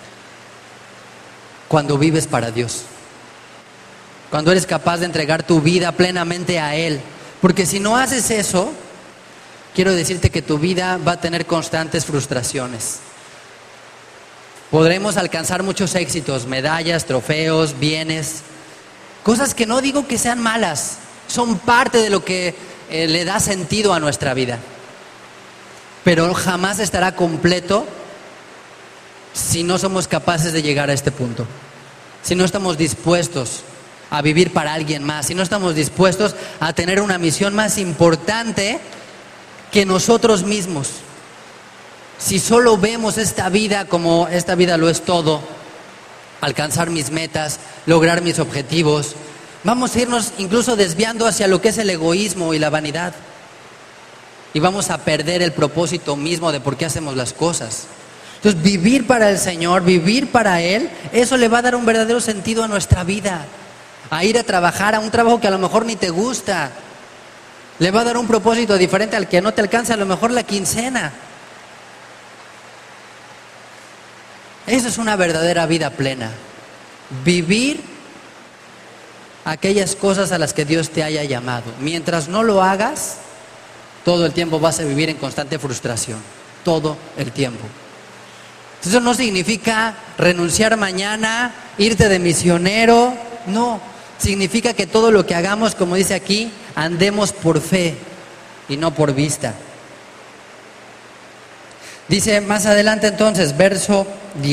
Speaker 1: Cuando vives para Dios. Cuando eres capaz de entregar tu vida plenamente a Él. Porque si no haces eso, quiero decirte que tu vida va a tener constantes frustraciones. Podremos alcanzar muchos éxitos, medallas, trofeos, bienes, cosas que no digo que sean malas, son parte de lo que le da sentido a nuestra vida. Pero jamás estará completo si no somos capaces de llegar a este punto. Si no estamos dispuestos a vivir para alguien más, si no estamos dispuestos a tener una misión más importante que nosotros mismos. Si solo vemos esta vida como esta vida lo es todo, alcanzar mis metas, lograr mis objetivos, vamos a irnos incluso desviando hacia lo que es el egoísmo y la vanidad. Y vamos a perder el propósito mismo de por qué hacemos las cosas. Entonces, vivir para el Señor, vivir para Él, eso le va a dar un verdadero sentido a nuestra vida. A ir a trabajar a un trabajo que a lo mejor ni te gusta. Le va a dar un propósito diferente al que no te alcanza a lo mejor la quincena. Eso es una verdadera vida plena. Vivir aquellas cosas a las que Dios te haya llamado. Mientras no lo hagas, todo el tiempo vas a vivir en constante frustración. Todo el tiempo. Eso no significa renunciar mañana, irte de misionero. No, significa que todo lo que hagamos, como dice aquí, andemos por fe y no por vista. Dice más adelante entonces, verso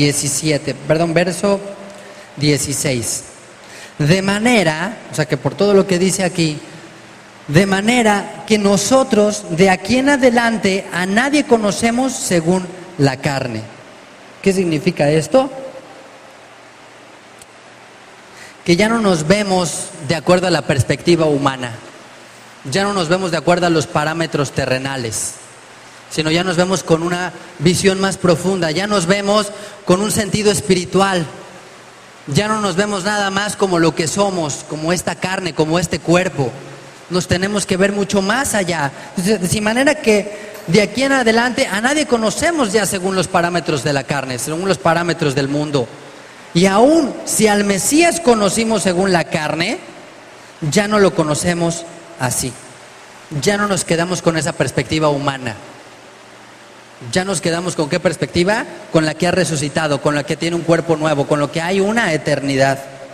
Speaker 1: 16. De manera, o sea que por todo lo que dice aquí, de manera que nosotros de aquí en adelante a nadie conocemos según la carne. ¿Qué significa esto? que ya no nos vemos de acuerdo a la perspectiva humana, ya no nos vemos de acuerdo a los parámetros terrenales, sino ya nos vemos con una visión más profunda, ya nos vemos con un sentido espiritual, ya no nos vemos nada más como lo que somos, como esta carne, como este cuerpo. Nos tenemos que ver mucho más allá, de manera que de aquí en adelante a nadie conocemos ya según los parámetros de la carne, según los parámetros del mundo. Y aún si al Mesías conocimos según la carne, ya no lo conocemos así. Ya no nos quedamos con esa perspectiva humana. Ya nos quedamos con qué perspectiva, con la que ha resucitado, con la que tiene un cuerpo nuevo, con lo que hay una eternidad.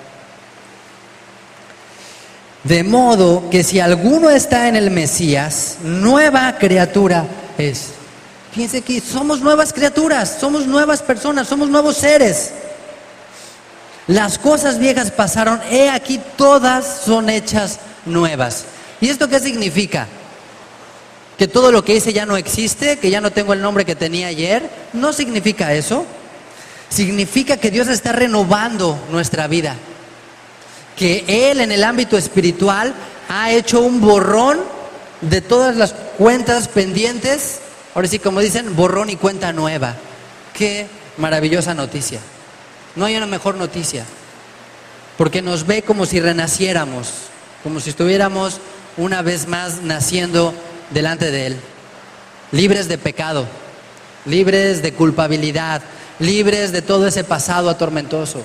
Speaker 1: De modo que si alguno está en el Mesías, nueva criatura es. Fíjense que somos nuevas criaturas, somos nuevas personas, somos nuevos seres. Las cosas viejas pasaron, he aquí todas son hechas nuevas. ¿Y esto qué significa? ¿Que todo lo que hice ya no existe? ¿Que ya no tengo el nombre que tenía ayer? No significa eso. Significa que Dios está renovando nuestra vida. Que Él en el ámbito espiritual ha hecho un borrón de todas las cuentas pendientes. Ahora sí, como dicen, borrón y cuenta nueva. Qué maravillosa noticia. No hay una mejor noticia. Porque nos ve como si renaciéramos, como si estuviéramos una vez más naciendo delante de Él, libres de pecado, libres de culpabilidad, libres de todo ese pasado atormentoso.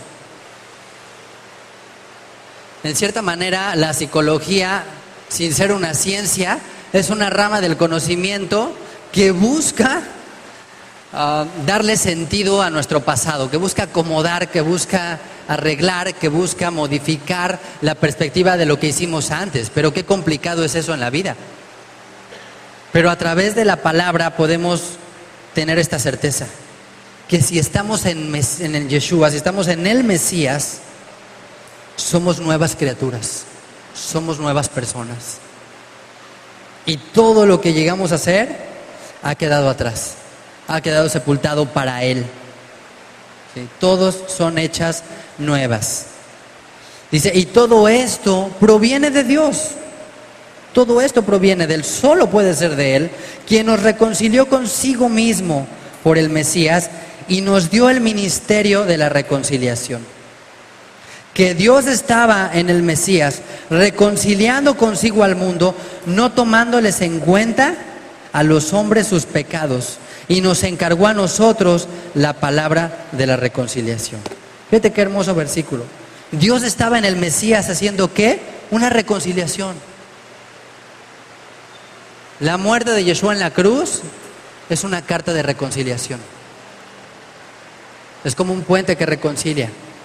Speaker 1: En cierta manera, la psicología, sin ser una ciencia, es una rama del conocimiento que busca darle sentido a nuestro pasado, que busca acomodar, que busca arreglar, que busca modificar la perspectiva de lo que hicimos antes. Pero qué complicado es eso en la vida. Pero a través de la palabra podemos tener esta certeza, que si estamos en el Yeshua, si estamos en el Mesías, somos nuevas criaturas, somos nuevas personas. Y todo lo que llegamos a ser ha quedado atrás, ha quedado sepultado para Él. ¿Sí? Todos son hechas nuevas. Dice, y todo esto proviene de Dios. Todo esto proviene de Él, solo puede ser de Él, quien nos reconcilió consigo mismo por el Mesías y nos dio el ministerio de la reconciliación. Que Dios estaba en el Mesías reconciliando consigo al mundo, no tomándoles en cuenta a los hombres sus pecados, y nos encargó a nosotros la palabra de la reconciliación. Fíjate qué hermoso versículo. Dios estaba en el Mesías haciendo ¿qué? Una reconciliación. La muerte de Yeshua en la cruz es una carta de reconciliación. Es como un puente que reconcilia.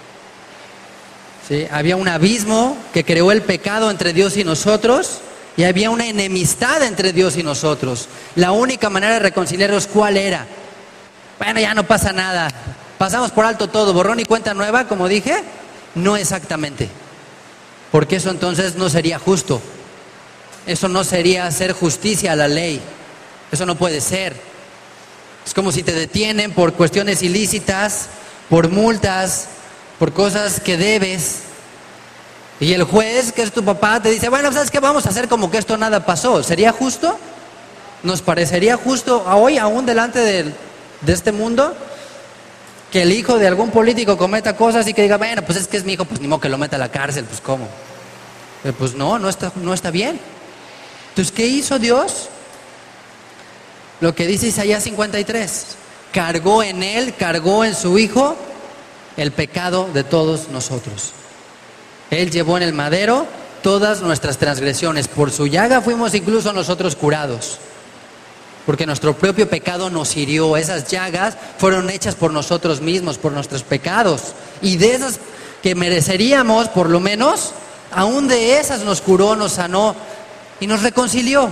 Speaker 1: ¿Sí? Había un abismo que creó el pecado entre Dios y nosotros, y había una enemistad entre Dios y nosotros. La única manera de reconciliarlos, ¿cuál era? Bueno, ya no pasa nada, pasamos por alto todo, borrón y cuenta nueva, como dije. No exactamente, porque eso entonces no sería justo. Eso no sería hacer justicia a la ley. Eso no puede ser. Es como si te detienen por cuestiones ilícitas, por multas, por cosas que debes. Y el juez, que es tu papá, te dice, bueno, ¿sabes qué? Vamos a hacer como que esto nada pasó. ¿Sería justo? ¿Nos parecería justo hoy, aún delante de este mundo, que el hijo de algún político cometa cosas y que diga, bueno, pues es que es mi hijo, pues ni modo que lo meta a la cárcel, pues ¿cómo? Pues no está bien. Entonces, ¿qué hizo Dios? Lo que dice Isaías 53, cargó en Él, cargó en su Hijo el pecado de todos nosotros. Él llevó en el madero todas nuestras transgresiones, por su llaga fuimos incluso nosotros curados, porque nuestro propio pecado nos hirió. Esas llagas fueron hechas por nosotros mismos, por nuestros pecados, y de esas que mereceríamos, por lo menos, aún de esas nos curó, nos sanó y nos reconcilió.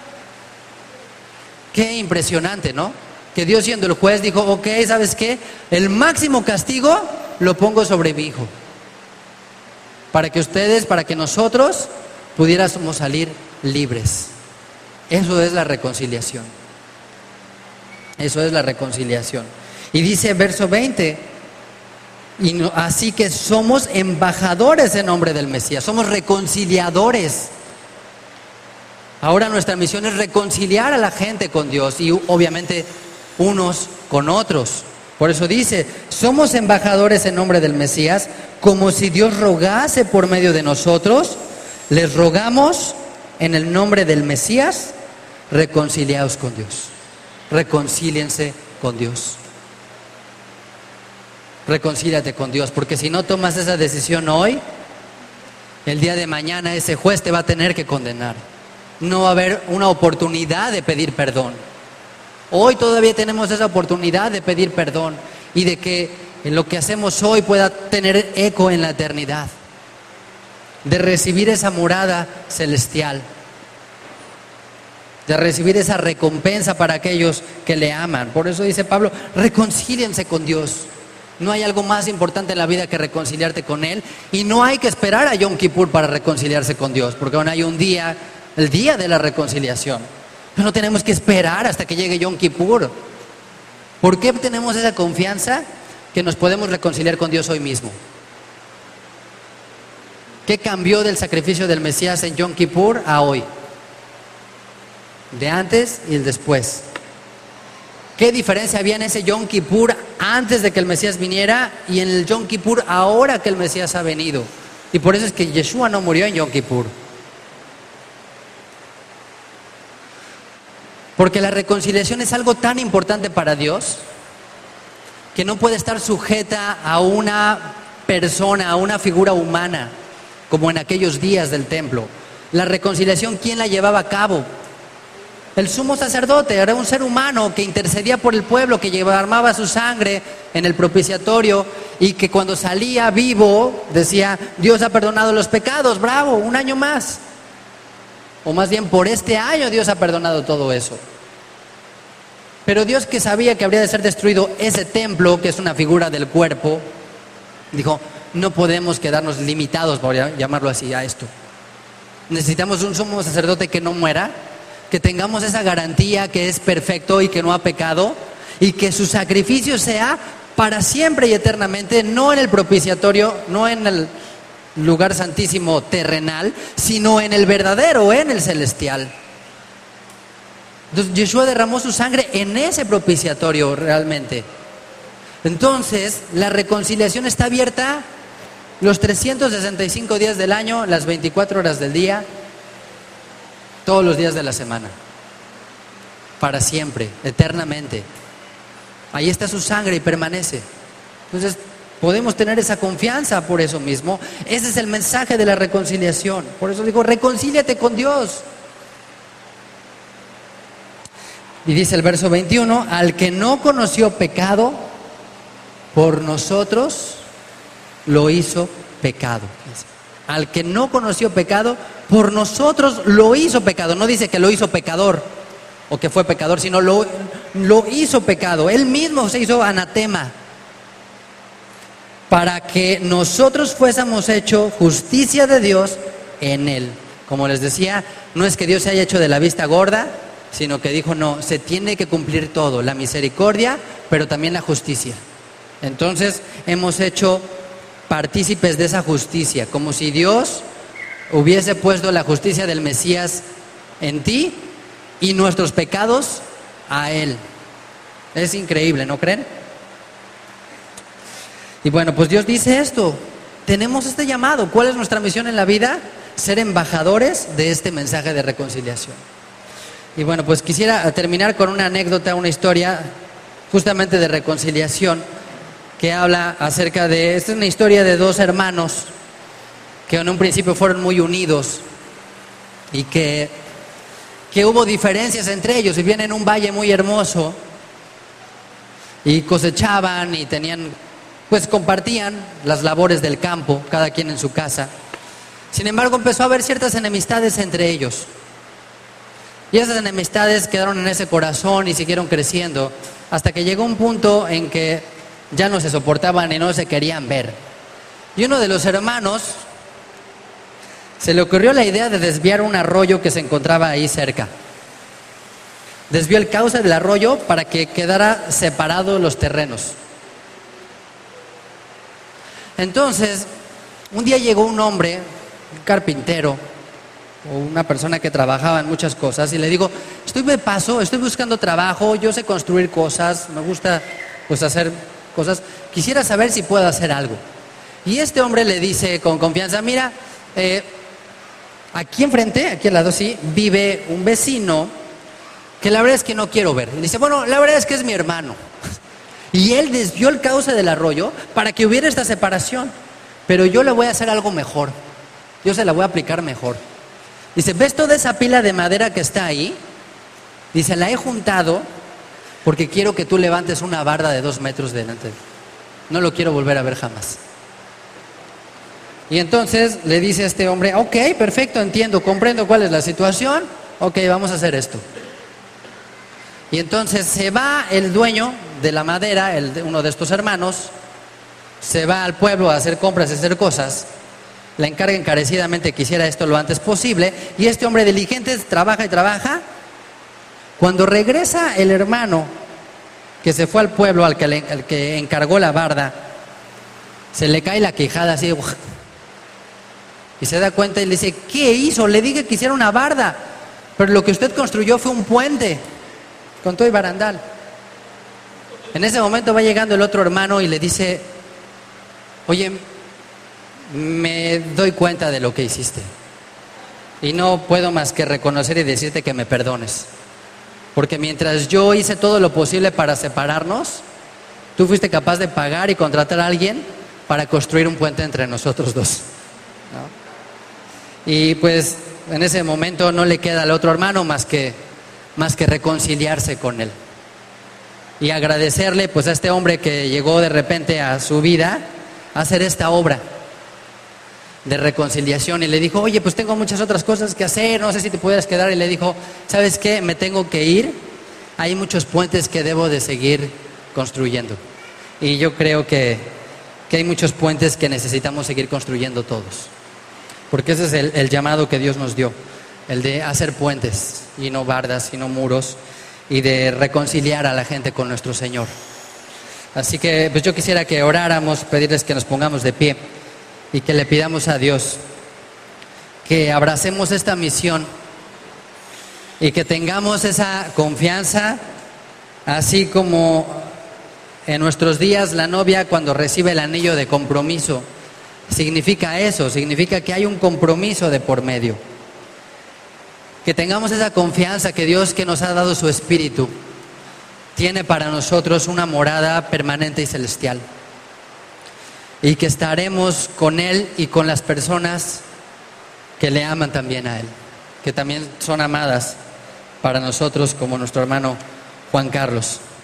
Speaker 1: Qué impresionante, ¿no? Que Dios, siendo el juez, dijo, ok, ¿sabes qué? El máximo castigo lo pongo sobre mi hijo, para que nosotros pudiéramos salir libres. Eso es la reconciliación. Eso es la reconciliación. Y dice verso 20, Así que somos embajadores en nombre del Mesías, somos reconciliadores. Ahora nuestra misión es reconciliar a la gente con Dios y obviamente unos con otros. Por eso dice, somos embajadores en nombre del Mesías, como si Dios rogase por medio de nosotros. Les rogamos en el nombre del Mesías, reconciliaos con Dios. Reconcíliense con Dios. Reconcíliate con Dios, porque si no tomas esa decisión hoy, el día de mañana ese juez te va a tener que condenar. No va a haber una oportunidad de pedir perdón. Hoy todavía tenemos esa oportunidad de pedir perdón y de que lo que hacemos hoy pueda tener eco en la eternidad, de recibir esa morada celestial, de recibir esa recompensa para aquellos que le aman. Por eso dice Pablo, reconcíliense con Dios. No hay algo más importante en la vida que reconciliarte con Él, y no hay que esperar a Yom Kippur para reconciliarse con Dios, porque aún hay un día, el día de la reconciliación. No tenemos que esperar hasta que llegue Yom Kippur. ¿Por qué tenemos esa confianza que nos podemos reconciliar con Dios hoy mismo? ¿Qué cambió del sacrificio del Mesías en Yom Kippur a hoy? De antes y el después. ¿Qué diferencia había en ese Yom Kippur antes de que el Mesías viniera y en el Yom Kippur ahora que el Mesías ha venido? Y por eso es que Yeshua no murió en Yom Kippur. Porque la reconciliación es algo tan importante para Dios que no puede estar sujeta a una persona, a una figura humana, como en aquellos días del templo. La reconciliación, ¿quién la llevaba a cabo? El sumo sacerdote era un ser humano que intercedía por el pueblo, que derramaba su sangre en el propiciatorio y que cuando salía vivo decía, Dios ha perdonado los pecados, bravo, un año más. O más bien por este año Dios ha perdonado todo eso. Pero Dios, que sabía que habría de ser destruido ese templo, que es una figura del cuerpo, dijo, no podemos quedarnos limitados, por llamarlo así, a esto. Necesitamos un sumo sacerdote que no muera, que tengamos esa garantía que es perfecto y que no ha pecado, y que su sacrificio sea para siempre y eternamente, no en el propiciatorio, no en el lugar santísimo terrenal, sino en el verdadero, en el celestial. Entonces Yeshua derramó su sangre en ese propiciatorio realmente. Entonces la reconciliación está abierta los 365 días del año, las 24 horas del día, todos los días de la semana, para siempre, eternamente. Ahí está su sangre y permanece. Entonces podemos tener esa confianza por eso mismo. Ese es el mensaje de la reconciliación. Por eso digo, reconcíliate con Dios. Y dice el verso 21, al que no conoció pecado, por nosotros lo hizo pecado. Al que no conoció pecado, por nosotros lo hizo pecado. No dice que lo hizo pecador o que fue pecador, sino lo hizo pecado. Él mismo se hizo anatema para que nosotros fuésemos hecho justicia de Dios en Él. Como les decía, no es que Dios se haya hecho de la vista gorda, sino que dijo, no, se tiene que cumplir todo, la misericordia, pero también la justicia. Entonces hemos hecho partícipes de esa justicia, como si Dios hubiese puesto la justicia del Mesías en ti y nuestros pecados a Él. Es increíble, ¿no creen? Y bueno, pues Dios dice esto, tenemos este llamado. ¿Cuál es nuestra misión en la vida? Ser embajadores de este mensaje de reconciliación. Y bueno, pues quisiera terminar con una anécdota, una historia justamente de reconciliación, que habla acerca de, esta es una historia de dos hermanos que en un principio fueron muy unidos y que hubo diferencias entre ellos. Vivían en un valle muy hermoso y cosechaban y tenían, pues compartían las labores del campo, cada quien en su casa. Sin embargo, empezó a haber ciertas enemistades entre ellos. Y esas enemistades quedaron en ese corazón y siguieron creciendo hasta que llegó un punto en que ya no se soportaban y no se querían ver. Y uno de los hermanos se le ocurrió la idea de desviar un arroyo que se encontraba ahí cerca. Desvió el cauce del arroyo para que quedara separados los terrenos. Entonces, un día llegó un hombre, un carpintero, o una persona que trabajaba en muchas cosas, y le digo, estoy de paso, estoy buscando trabajo, yo sé construir cosas, me gusta pues hacer cosas, quisiera saber si puedo hacer algo. Y este hombre le dice con confianza, mira, aquí enfrente, aquí al lado, sí, vive un vecino que la verdad es que no quiero ver. Y dice, bueno, la verdad es que es mi hermano. Y él desvió el cauce del arroyo para que hubiera esta separación. Pero yo le voy a hacer algo mejor. Yo se la voy a aplicar mejor. Dice, ¿ves toda esa pila de madera que está ahí? Dice, la he juntado porque quiero que tú levantes una barda de 2 metros delante. No lo quiero volver a ver jamás. Y entonces le dice a este hombre, ok, perfecto, entiendo, comprendo cuál es la situación. Ok, vamos a hacer esto. Y entonces se va el dueño de la madera, uno de estos hermanos, se va al pueblo a hacer compras y hacer cosas. Le encarga encarecidamente que hiciera esto lo antes posible. Y este hombre diligente trabaja y trabaja. Cuando regresa el hermano que se fue al pueblo, al que encargó la barda, se le cae la quijada así. Y se da cuenta y le dice, ¿qué hizo? Le dije que hiciera una barda, pero lo que usted construyó fue un puente con todo y barandal. En ese momento va llegando el otro hermano y le dice, oye, me doy cuenta de lo que hiciste y no puedo más que reconocer y decirte que me perdones, porque mientras yo hice todo lo posible para separarnos, tú fuiste capaz de pagar y contratar a alguien para construir un puente entre nosotros dos, ¿no? Y pues en ese momento no le queda al otro hermano más que reconciliarse con él y agradecerle pues a este hombre que llegó de repente a su vida a hacer esta obra de reconciliación. Y le dijo, oye, pues tengo muchas otras cosas que hacer, no sé si te pudieras quedar. Y le dijo, ¿sabes qué? Me tengo que ir, hay muchos puentes que debo de seguir construyendo. Y yo creo que hay muchos puentes que necesitamos seguir construyendo todos, porque ese es el llamado que Dios nos dio, el de hacer puentes y no bardas y no muros, y de reconciliar a la gente con nuestro Señor. Así que pues yo quisiera que oráramos, pedirles que nos pongamos de pie y que le pidamos a Dios que abracemos esta misión y que tengamos esa confianza, así como en nuestros días la novia cuando recibe el anillo de compromiso. Significa eso, significa que hay un compromiso de por medio. Que tengamos esa confianza que Dios, que nos ha dado su Espíritu, tiene para nosotros una morada permanente y celestial. Y que estaremos con Él y con las personas que le aman también a Él, que también son amadas para nosotros, como nuestro hermano Juan Carlos.